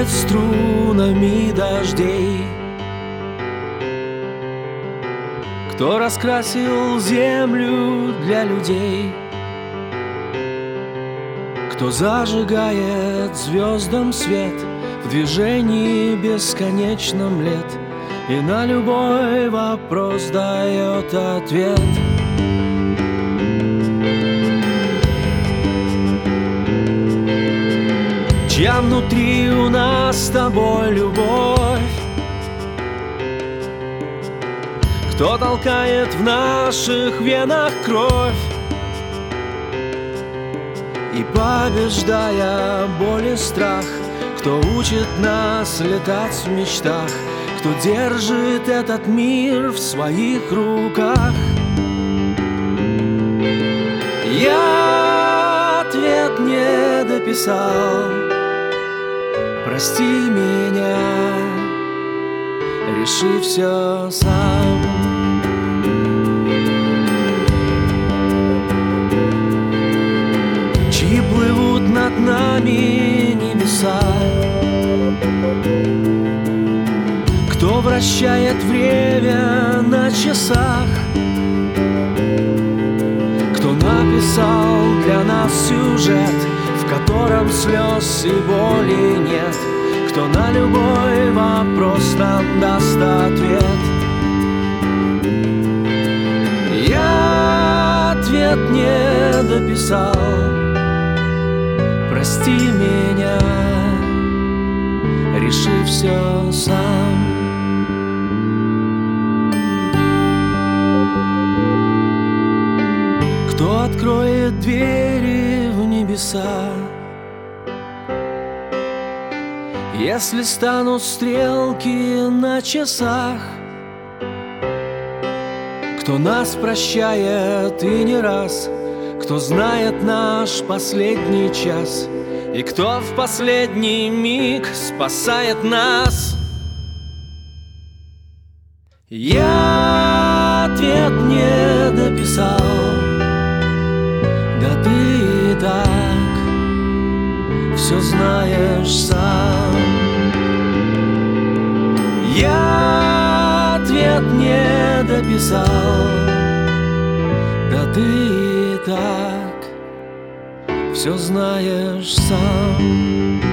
играет струнами дождей, кто раскрасил землю для людей, кто зажигает звездам свет в движении бесконечном лет и на любой вопрос дает ответ. Чья внутри у нас с тобой любовь, кто толкает в наших венах кровь и, побеждая боль и страх, кто учит нас летать в мечтах, кто держит этот мир в своих руках. Я ответ не дописал, прости меня, реши все сам. Чьи плывут над нами небеса, кто вращает время на часах, кто написал для нас сюжет, в котором слез и боли нет, кто на любой вопрос нам даст ответ. Я ответ не дописал, прости меня, реши все сам. Кто откроет двери в небеса, если станут стрелки на часах, кто нас прощает и не раз, кто знает наш последний час и кто в последний миг спасает нас. Я ответ не дописал, да ты и так все знаешь сам. Я ответ не дописал, да ты и так все знаешь сам.